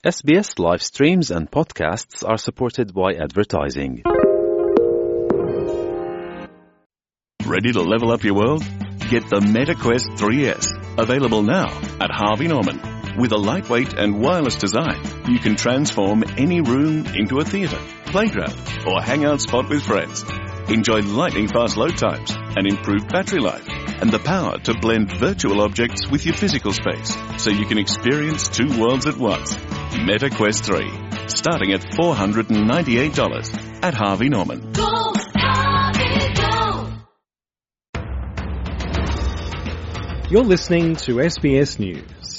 SBS live streams and podcasts are supported by advertising. Ready to level up your world? Get the MetaQuest 3S, available now at Harvey Norman. With a lightweight and wireless design, you can transform any room into a theatre, playground, or hangout spot with friends. Enjoy lightning-fast load times and improved battery life, and the power to blend virtual objects with your physical space, so you can experience two worlds at once. MetaQuest 3, starting at $498 at Harvey Norman. Go, Harvey, go! You're listening to SBS News.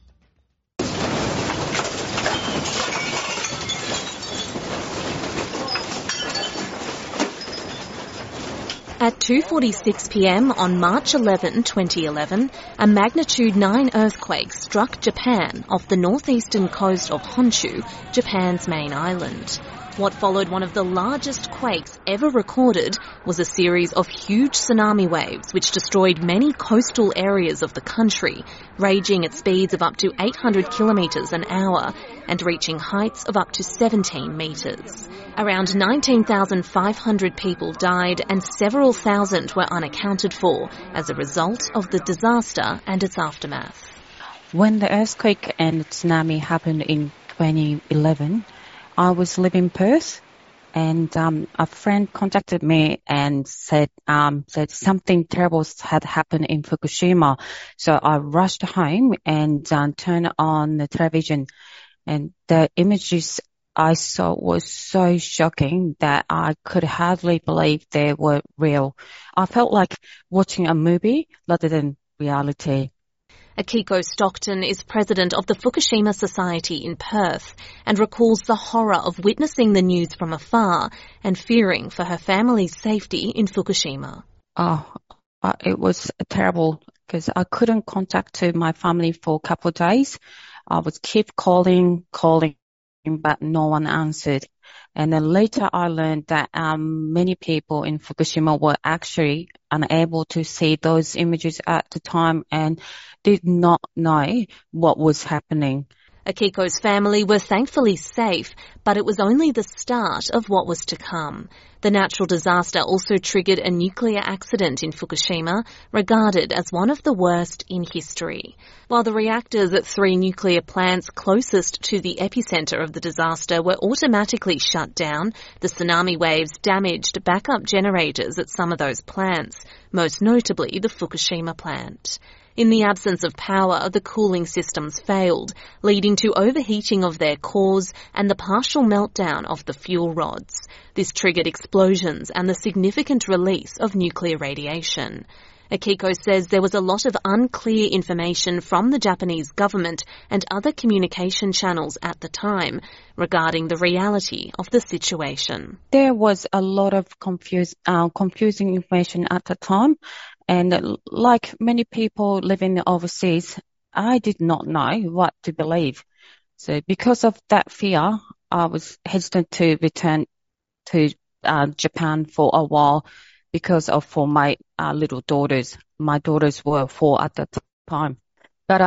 At 2:46 p.m. on March 11, 2011, a magnitude 9 earthquake struck Japan off the northeastern coast of Honshu, Japan's main island. What followed one of the largest quakes ever recorded was a series of huge tsunami waves which destroyed many coastal areas of the country, raging at speeds of up to 800 kilometres an hour and reaching heights of up to 17 metres. Around 19,500 people died and several thousand were unaccounted for as a result of the disaster and its aftermath. When the earthquake and tsunami happened in 2011, I was living in Perth, and a friend contacted me and said something terrible had happened in Fukushima. So I rushed home and turned on the television, and the images I saw was so shocking that I could hardly believe they were real. I felt like watching a movie rather than reality. Akiko Stockton is president of the Fukushima Society in Perth and recalls the horror of witnessing the news from afar and fearing for her family's safety in Fukushima. It was terrible because I couldn't contact my family for a couple of days. I would keep calling, but no one answered. And then later I learned that many people in Fukushima were actually unable to see those images at the time and did not know what was happening. Akiko's family were thankfully safe, but it was only the start of what was to come. The natural disaster also triggered a nuclear accident in Fukushima, regarded as one of the worst in history. While the reactors at 3 nuclear plants closest to the epicentre of the disaster were automatically shut down, the tsunami waves damaged backup generators at some of those plants, most notably the Fukushima plant. In the absence of power, the cooling systems failed, leading to overheating of their cores and the partial meltdown of the fuel rods. This triggered explosions and the significant release of nuclear radiation. Akiko says there was a lot of unclear information from the Japanese government and other communication channels at the time regarding the reality of the situation. There was a lot of confusing information at the time. And like many people living overseas, I did not know what to believe. So because of that fear, I was hesitant to return to Japan for a while for my little daughters. My daughters were 4 at the time. But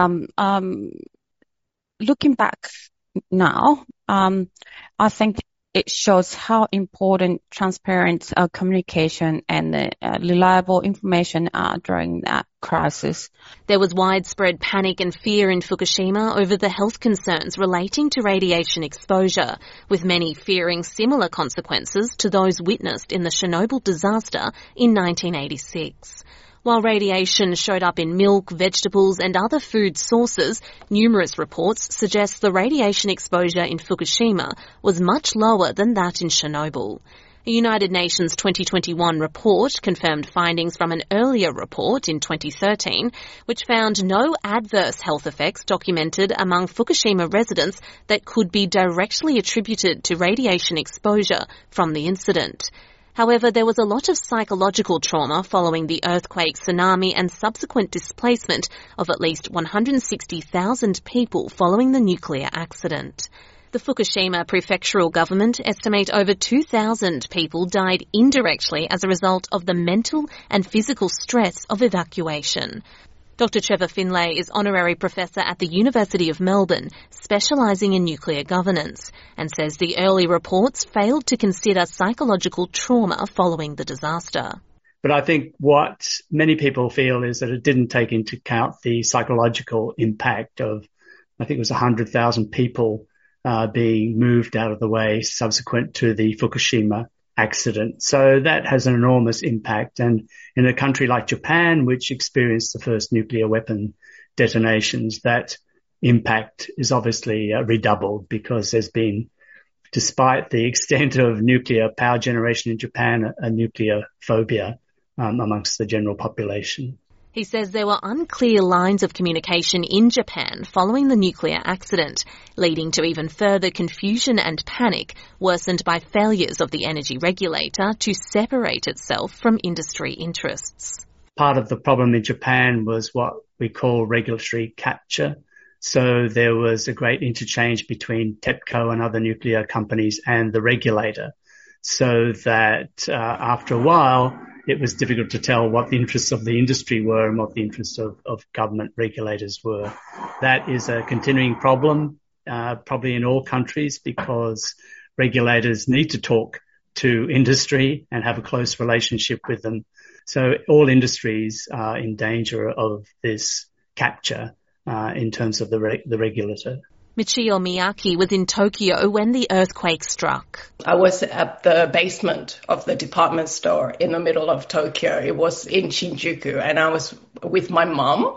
looking back now, I think it shows how important transparent communication and reliable information are during that crisis. There was widespread panic and fear in Fukushima over the health concerns relating to radiation exposure, with many fearing similar consequences to those witnessed in the Chernobyl disaster in 1986. While radiation showed up in milk, vegetables and other food sources, numerous reports suggest the radiation exposure in Fukushima was much lower than that in Chernobyl. A United Nations 2021 report confirmed findings from an earlier report in 2013, which found no adverse health effects documented among Fukushima residents that could be directly attributed to radiation exposure from the incident. However, there was a lot of psychological trauma following the earthquake, tsunami and subsequent displacement of at least 160,000 people following the nuclear accident. The Fukushima prefectural government estimate over 2,000 people died indirectly as a result of the mental and physical stress of evacuation. Dr. Trevor Finlay is Honorary Professor at the University of Melbourne, specialising in nuclear governance, and says the early reports failed to consider psychological trauma following the disaster. But I think what many people feel is that it didn't take into account the psychological impact of, I think it was 100,000 people being moved out of the way subsequent to the Fukushima accident. So that has an enormous impact. And in a country like Japan, which experienced the first nuclear weapon detonations, that impact is obviously redoubled because there's been, despite the extent of nuclear power generation in Japan, a nuclear phobia amongst the general population. He says there were unclear lines of communication in Japan following the nuclear accident, leading to even further confusion and panic, worsened by failures of the energy regulator to separate itself from industry interests. Part of the problem in Japan was what we call regulatory capture. So there was a great interchange between TEPCO and other nuclear companies and the regulator, so that after a while, it was difficult to tell what the interests of the industry were and what the interests of government regulators were. That is a continuing problem, probably in all countries, because regulators need to talk to industry and have a close relationship with them. So all industries are in danger of this capture in terms of the regulator. Michio Miyake was in Tokyo when the earthquake struck. I was at the basement of the department store in the middle of Tokyo. It was in Shinjuku, and I was with my mom,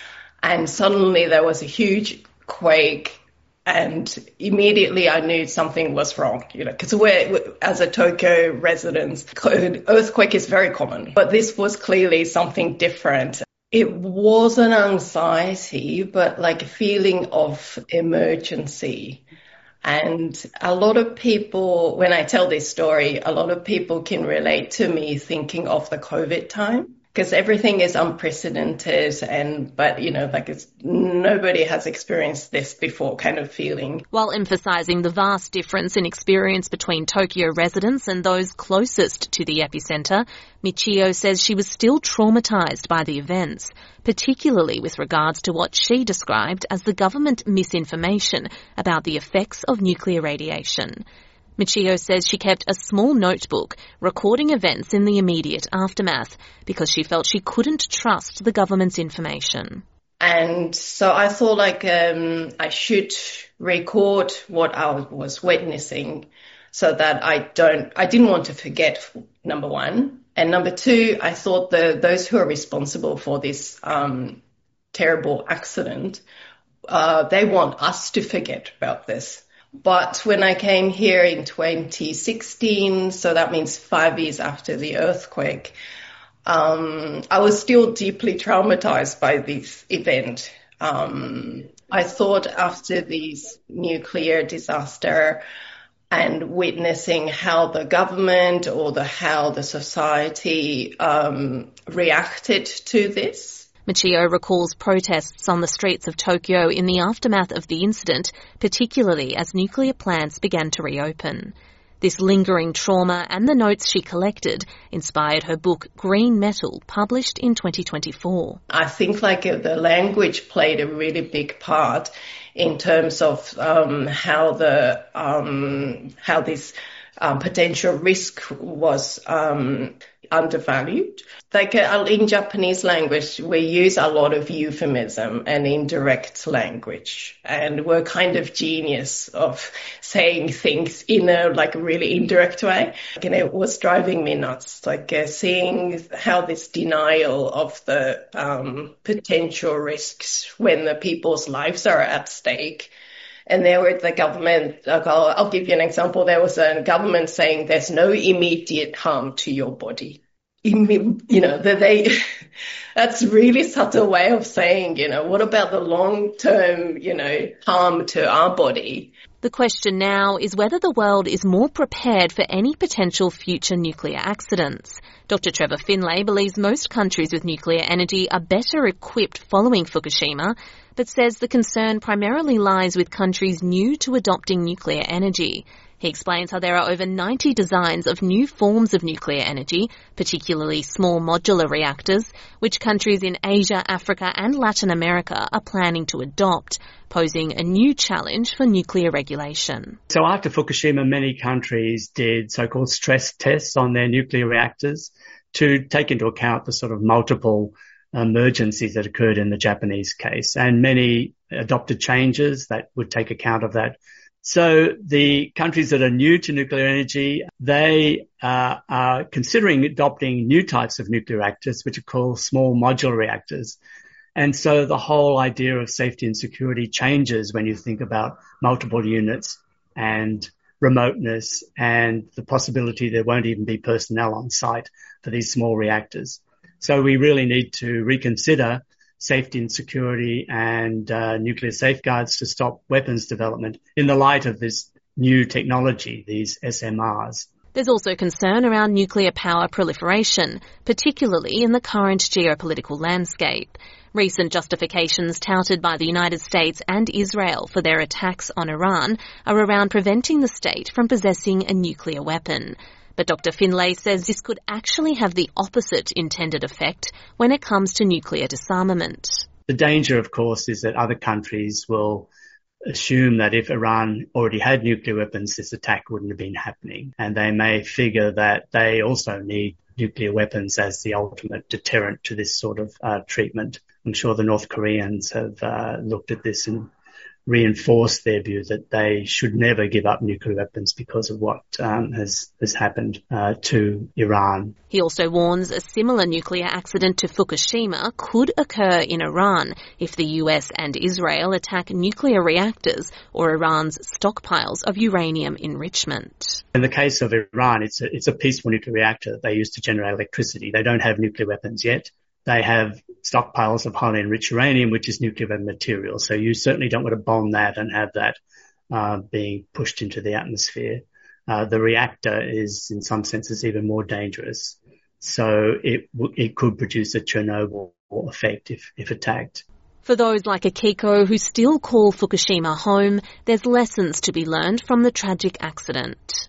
and suddenly there was a huge quake, and immediately I knew something was wrong, because as a Tokyo resident, earthquake is very common, but this was clearly something different. It was an anxiety, but like a feeling of emergency. And a lot of people, when I tell this story, a lot of people can relate to me thinking of the COVID time, because everything is unprecedented but nobody has experienced this before kind of feeling. While emphasising the vast difference in experience between Tokyo residents and those closest to the epicentre, Michio says she was still traumatised by the events, particularly with regards to what she described as the government misinformation about the effects of nuclear radiation. Michio says she kept a small notebook recording events in the immediate aftermath because she felt she couldn't trust the government's information. And so I thought I should record what I was witnessing so that I didn't want to forget, number one. And number two, I thought those who are responsible for this terrible accident, they want us to forget about this. But when I came here in 2016, so that means 5 years after the earthquake, I was still deeply traumatized by this event. I thought after this nuclear disaster and witnessing how the government or how the society reacted to this. Michio recalls protests on the streets of Tokyo in the aftermath of the incident, particularly as nuclear plants began to reopen. This lingering trauma and the notes she collected inspired her book Green Metal, published in 2024. I think the language played a really big part in terms of how this potential risk was undervalued. In Japanese language, we use a lot of euphemism and indirect language, and we're kind of genius of saying things in a really indirect way. And it was driving me nuts, seeing how this denial of the potential risks when the people's lives are at stake. And there were the government, I'll give you an example. There was a government saying there's no immediate harm to your body. That's really subtle way of saying, what about the long-term, harm to our body? The question now is whether the world is more prepared for any potential future nuclear accidents. Dr. Trevor Finlay believes most countries with nuclear energy are better equipped following Fukushima, but says the concern primarily lies with countries new to adopting nuclear energy. He explains how there are over 90 designs of new forms of nuclear energy, particularly small modular reactors, which countries in Asia, Africa and Latin America are planning to adopt, posing a new challenge for nuclear regulation. So after Fukushima, many countries did so-called stress tests on their nuclear reactors to take into account the sort of multiple emergencies that occurred in the Japanese case, and many adopted changes that would take account of that. So the countries that are new to nuclear energy, they are considering adopting new types of nuclear reactors, which are called small modular reactors. And so the whole idea of safety and security changes when you think about multiple units and remoteness and the possibility there won't even be personnel on site for these small reactors. So we really need to reconsider safety and security and nuclear safeguards to stop weapons development in the light of this new technology, these SMRs. There's also concern around nuclear power proliferation, particularly in the current geopolitical landscape. Recent justifications touted by the United States and Israel for their attacks on Iran are around preventing the state from possessing a nuclear weapon. But Dr. Finlay says this could actually have the opposite intended effect when it comes to nuclear disarmament. The danger, of course, is that other countries will assume that if Iran already had nuclear weapons, this attack wouldn't have been happening. And they may figure that they also need nuclear weapons as the ultimate deterrent to this sort of treatment. I'm sure the North Koreans have looked at this and reinforced their view that they should never give up nuclear weapons because of what has happened to Iran. He also warns a similar nuclear accident to Fukushima could occur in Iran if the US and Israel attack nuclear reactors or Iran's stockpiles of uranium enrichment. In the case of Iran, it's a peaceful nuclear reactor that they use to generate electricity. They don't have nuclear weapons yet. They have stockpiles of highly enriched uranium, which is nuclear weapon material. So you certainly don't want to bomb that and have that being pushed into the atmosphere. The reactor is, in some senses, even more dangerous. So it could produce a Chernobyl effect if attacked. For those like Akiko who still call Fukushima home, there's lessons to be learned from the tragic accident.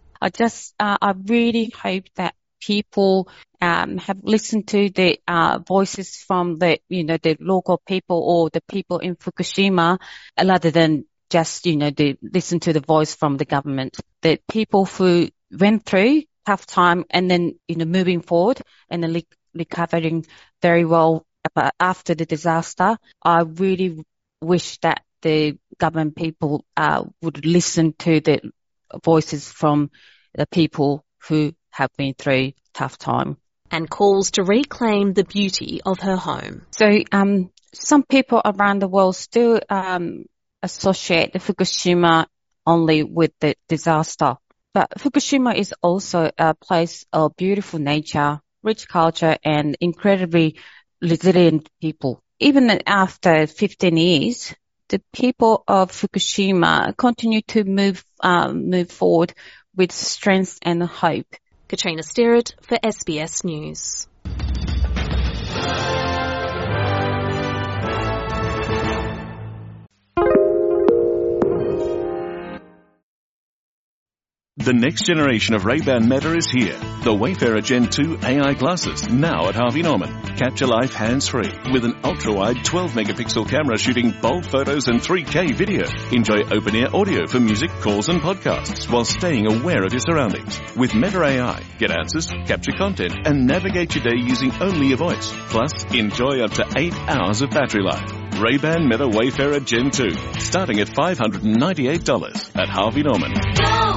I really hope that people have listened to the voices from the local people or the people in Fukushima, rather than just listen to the voice from the government. The people who went through tough time and then moving forward and then recovering very well after the disaster. I really wish that the government people would listen to the voices from the people who have been through tough time. And calls to reclaim the beauty of her home. So some people around the world still associate the Fukushima only with the disaster. But Fukushima is also a place of beautiful nature, rich culture and incredibly resilient people. Even after 15 years, the people of Fukushima continue to move forward with strength and hope. Katrina Sterrett for SBS News. The next generation of Ray-Ban Meta is here. The Wayfarer Gen 2 AI glasses, now at Harvey Norman. Capture life hands-free with an ultra-wide 12-megapixel camera shooting bold photos and 3K video. Enjoy open-ear audio for music, calls and podcasts while staying aware of your surroundings. With Meta AI, get answers, capture content and navigate your day using only your voice. Plus, enjoy up to 8 hours of battery life. Ray-Ban Meta Wayfarer Gen 2, starting at $598 at Harvey Norman. Go!